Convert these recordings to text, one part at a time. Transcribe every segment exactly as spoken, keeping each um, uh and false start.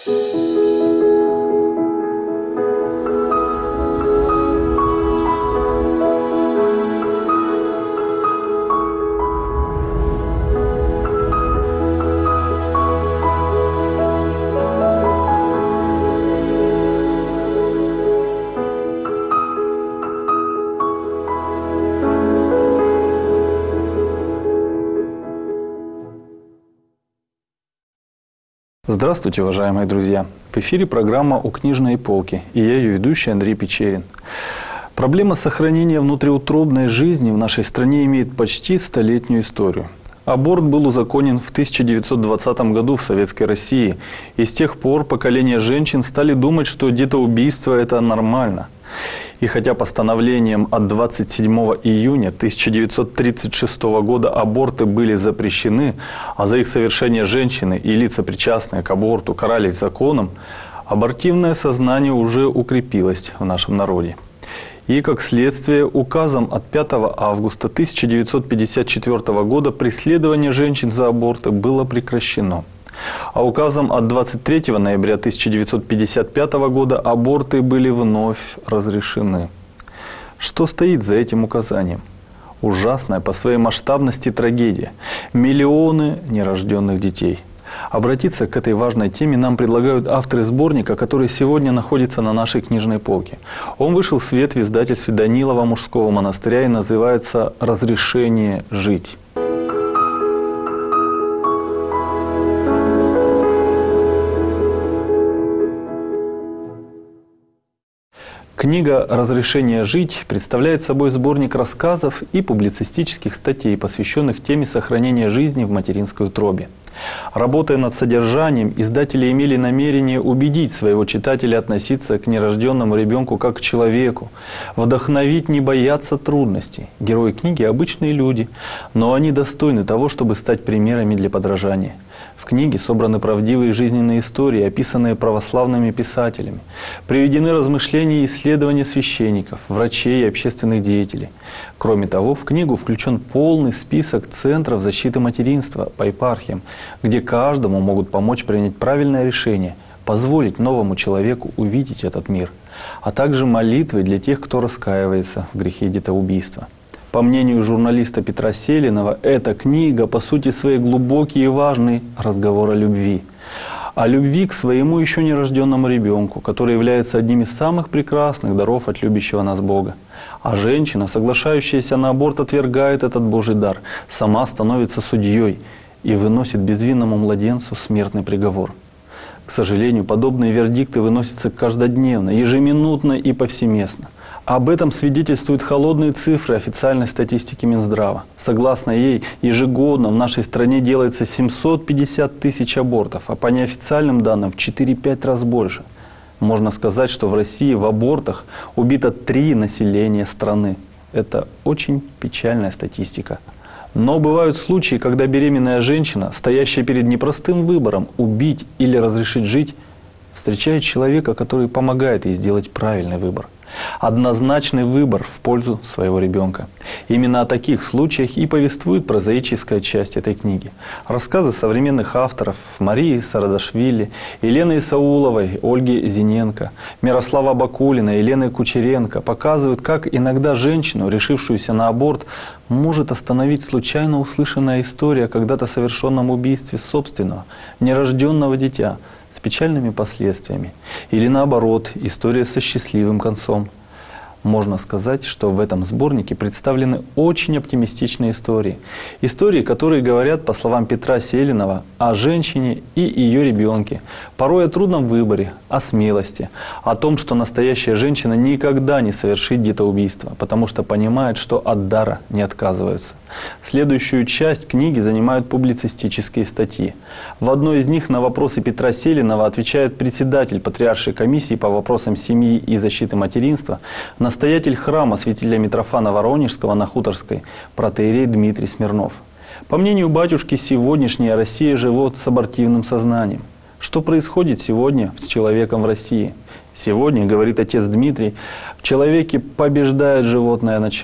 Здравствуйте, уважаемые друзья! В эфире программа «У книжной полки» и я ее ведущий Андрей Печерин. Проблема сохранения внутриутробной жизни в нашей стране имеет почти столетнюю историю. Аборт был узаконен в тысяча девятьсот двадцатом году в Советской России, и с тех пор поколение женщин стали думать, что детоубийство – это нормально. И хотя постановлением от двадцать седьмого июня тысяча девятьсот тридцать шестого года аборты были запрещены, а за их совершение женщины и лица, причастные к аборту, карались законом, абортивное сознание уже укрепилось в нашем народе. И, как следствие, указом от пятого августа тысяча девятьсот пятьдесят четвёртого года преследование женщин за аборты было прекращено. А указом от двадцать третьего ноября тысяча девятьсот пятьдесят пятого года аборты были вновь разрешены. Что стоит за этим указанием? Ужасная по своей масштабности трагедия. Миллионы нерожденных детей. Обратиться к этой важной теме нам предлагают авторы сборника, который сегодня находится на нашей книжной полке. Он вышел в свет в издательстве Данилова мужского монастыря и называется «Разрешение жить». Книга «Разрешение жить» представляет собой сборник рассказов и публицистических статей, посвященных теме сохранения жизни в материнской утробе. Работая над содержанием, издатели имели намерение убедить своего читателя относиться к нерожденному ребенку как к человеку, вдохновить не бояться трудностей. Герои книги – обычные люди, но они достойны того, чтобы стать примерами для подражания. В книге собраны правдивые жизненные истории, описанные православными писателями. Приведены размышления и исследования священников, врачей и общественных деятелей. Кроме того, в книгу включен полный список центров защиты материнства по епархиям, где каждому могут помочь принять правильное решение, позволить новому человеку увидеть этот мир, а также молитвы для тех, кто раскаивается в грехе детоубийства. По мнению журналиста Петра Селинова, эта книга, по сути своей, глубокий и важный разговор о любви. О любви к своему еще нерожденному ребенку, который является одним из самых прекрасных даров от любящего нас Бога. А женщина, соглашающаяся на аборт, отвергает этот Божий дар, сама становится судьей и выносит безвинному младенцу смертный приговор. К сожалению, подобные вердикты выносятся каждодневно, ежеминутно и повсеместно. Об этом свидетельствуют холодные цифры официальной статистики Минздрава. Согласно ей, ежегодно в нашей стране делается семьсот пятьдесят тысяч абортов, а по неофициальным данным в четыре-пять раз больше. Можно сказать, что в России в абортах убито три населения страны. Это очень печальная статистика. Но бывают случаи, когда беременная женщина, стоящая перед непростым выбором убить или разрешить жить, встречает человека, который помогает ей сделать правильный выбор. Однозначный выбор в пользу своего ребенка. Именно о таких случаях и повествует прозаическая часть этой книги. Рассказы современных авторов Марии Сарадашвили, Елены Исауловой, Ольги Зиненко, Мирослава Бакулина, Елены Кучеренко показывают, как иногда женщину, решившуюся на аборт, может остановить случайно услышанная история о когда-то совершенном убийстве собственного, нерожденного дитя, с печальными последствиями. Или наоборот, история со счастливым концом. Можно сказать, что в этом сборнике представлены очень оптимистичные истории. Истории, которые говорят, по словам Петра Селинова, о женщине и ее ребенке. Порой о трудном выборе, о смелости, о том, что настоящая женщина никогда не совершит детоубийство, потому что понимает, что от дара не отказываются. Следующую часть книги занимают публицистические статьи. В одной из них на вопросы Петра Селинова отвечает председатель Патриаршей комиссии по вопросам семьи и защиты материнства, настоятель храма святителя Митрофана Воронежского на Хуторской, протоиерей Дмитрий Смирнов. По мнению батюшки, сегодняшняя Россия живет с абортивным сознанием. Что происходит сегодня с человеком в России? Сегодня, говорит отец Дмитрий, в человеке побеждает животное начало.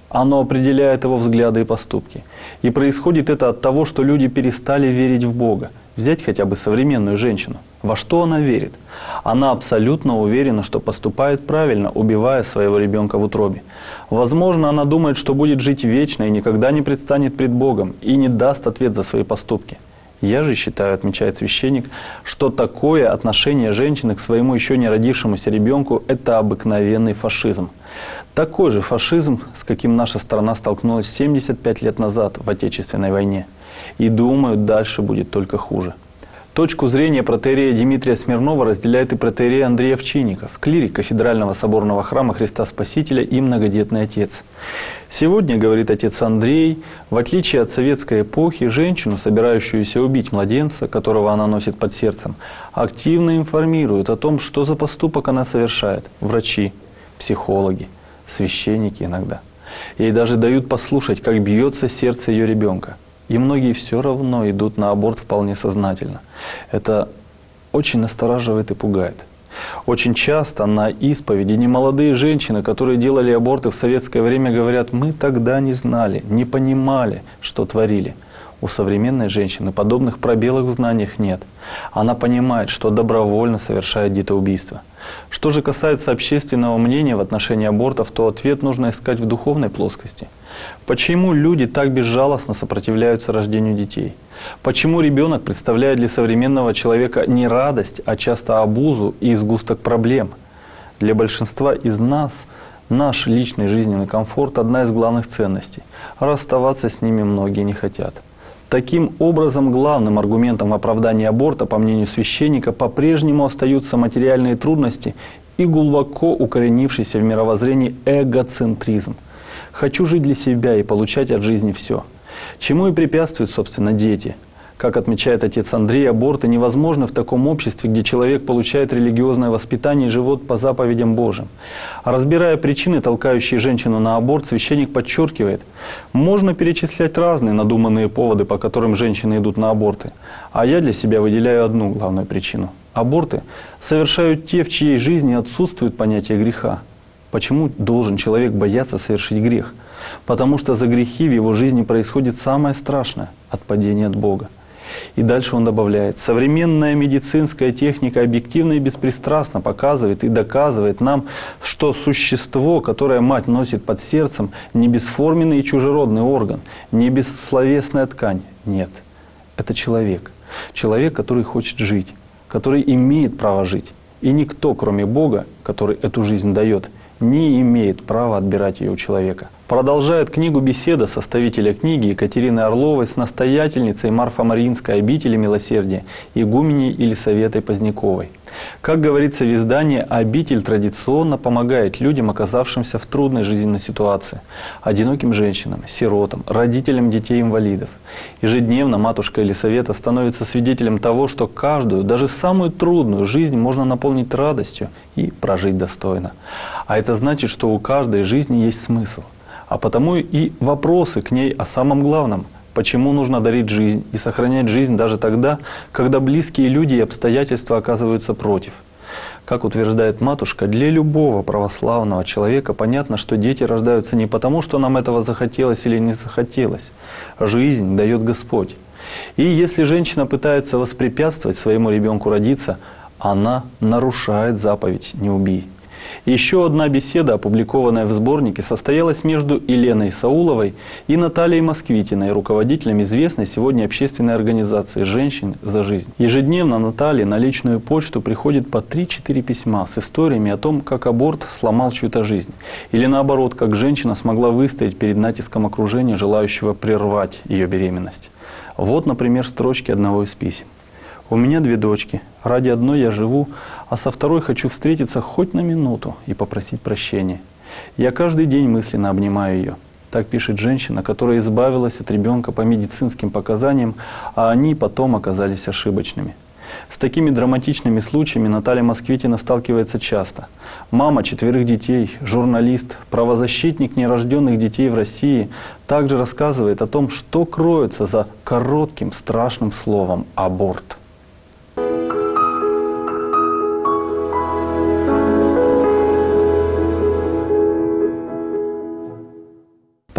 Оно определяет его взгляды и поступки. И происходит это от того, что люди перестали верить в Бога. Взять хотя бы современную женщину. Во что она верит? Она абсолютно уверена, что поступает правильно, убивая своего ребенка в утробе. Возможно, она думает, что будет жить вечно и никогда не предстанет пред Богом и не даст ответ за свои поступки. Я же считаю, отмечает священник, что такое отношение женщины к своему еще не родившемуся ребенку – это обыкновенный фашизм. Такой же фашизм, с каким наша страна столкнулась семьдесят пять лет назад в Отечественной войне. И думаю, дальше будет только хуже. Точку зрения протоиерея Дмитрия Смирнова разделяет и протоиерей Андрей Овчинников, клирик Кафедрального соборного храма Христа Спасителя и многодетный отец. Сегодня, говорит отец Андрей, в отличие от советской эпохи, женщину, собирающуюся убить младенца, которого она носит под сердцем, активно информируют о том, что за поступок она совершает. Врачи, психологи, священники иногда. Ей даже дают послушать, как бьется сердце ее ребенка. И многие все равно идут на аборт вполне сознательно. Это очень настораживает и пугает. Очень часто на исповеди немолодые женщины, которые делали аборты в советское время, говорят: мы тогда не знали, не понимали, что творили. У современной женщины подобных пробелов в знаниях нет. Она понимает, что добровольно совершает детоубийство. Что же касается общественного мнения в отношении абортов, то ответ нужно искать в духовной плоскости. Почему люди так безжалостно сопротивляются рождению детей? Почему ребенок представляет для современного человека не радость, а часто обузу и сгусток проблем? Для большинства из нас наш личный жизненный комфорт – одна из главных ценностей. Расставаться с ними многие не хотят. Таким образом, главным аргументом в оправдании аборта, по мнению священника, по-прежнему остаются материальные трудности и глубоко укоренившийся в мировоззрении эгоцентризм. «Хочу жить для себя и получать от жизни все». Чему и препятствуют, собственно, дети. Как отмечает отец Андрей, аборты невозможны в таком обществе, где человек получает религиозное воспитание и живет по заповедям Божьим. А разбирая причины, толкающие женщину на аборт, священник подчеркивает: можно перечислять разные надуманные поводы, по которым женщины идут на аборты. А я для себя выделяю одну главную причину. Аборты совершают те, в чьей жизни отсутствует понятие греха. Почему должен человек бояться совершить грех? Потому что за грехи в его жизни происходит самое страшное – отпадение от Бога. И дальше он добавляет: современная медицинская техника объективно и беспристрастно показывает и доказывает нам, что существо, которое мать носит под сердцем, не бесформенный и чужеродный орган, не бессловесная ткань. Нет, это человек. Человек, который хочет жить, который имеет право жить. И никто, кроме Бога, который эту жизнь дает, не имеет права отбирать ее у человека. Продолжает книгу беседа составителя книги Екатерины Орловой с настоятельницей Марфо-Мариинской обители милосердия игуменей Елисаветой Поздняковой. Как говорится в издании, обитель традиционно помогает людям, оказавшимся в трудной жизненной ситуации, одиноким женщинам, сиротам, родителям детей-инвалидов. Ежедневно матушка Елисавета становится свидетелем того, что каждую, даже самую трудную жизнь можно наполнить радостью и прожить достойно. А это значит, что у каждой жизни есть смысл. А потому и вопросы к ней о самом главном – почему нужно дарить жизнь и сохранять жизнь даже тогда, когда близкие люди и обстоятельства оказываются против. Как утверждает матушка, для любого православного человека понятно, что дети рождаются не потому, что нам этого захотелось или не захотелось. Жизнь дает Господь. И если женщина пытается воспрепятствовать своему ребенку родиться, она нарушает заповедь «не убий». Еще одна беседа, опубликованная в сборнике, состоялась между Еленой Сауловой и Натальей Москвитиной, руководителем известной сегодня общественной организации «Женщин за жизнь». Ежедневно Наталье на личную почту приходит по три-четыре письма с историями о том, как аборт сломал чью-то жизнь. Или наоборот, как женщина смогла выстоять перед натиском окружения, желающего прервать ее беременность. Вот, например, строчки одного из писем. «У меня две дочки. Ради одной я живу, а со второй хочу встретиться хоть на минуту и попросить прощения. Я каждый день мысленно обнимаю ее». Так пишет женщина, которая избавилась от ребенка по медицинским показаниям, а они потом оказались ошибочными. С такими драматичными случаями Наталья Москвитина сталкивается часто. Мама четверых детей, журналист, правозащитник нерожденных детей в России также рассказывает о том, что кроется за коротким страшным словом «аборт».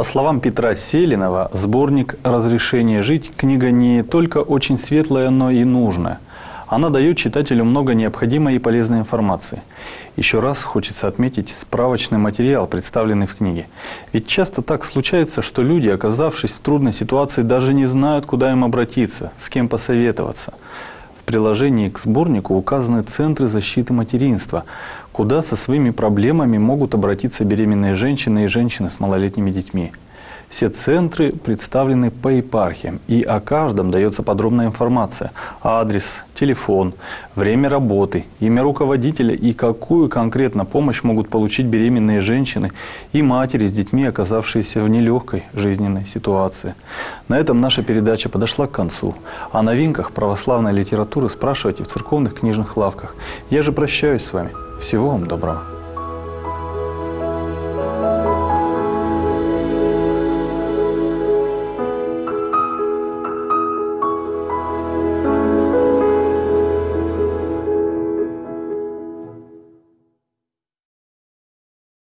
По словам Петра Селинова, сборник «Разрешение жить» книга не только очень светлая, но и нужная. Она дает читателю много необходимой и полезной информации. Еще раз хочется отметить справочный материал, представленный в книге. Ведь часто так случается, что люди, оказавшись в трудной ситуации, даже не знают, куда им обратиться, с кем посоветоваться. В приложении к сборнику указаны центры защиты материнства, куда со своими проблемами могут обратиться беременные женщины и женщины с малолетними детьми. Все центры представлены по епархиям, и о каждом дается подробная информация: адрес, телефон, время работы, имя руководителя и какую конкретно помощь могут получить беременные женщины и матери с детьми, оказавшиеся в нелегкой жизненной ситуации. На этом наша передача подошла к концу. О новинках православной литературы спрашивайте в церковных книжных лавках. Я же прощаюсь с вами. Всего вам доброго.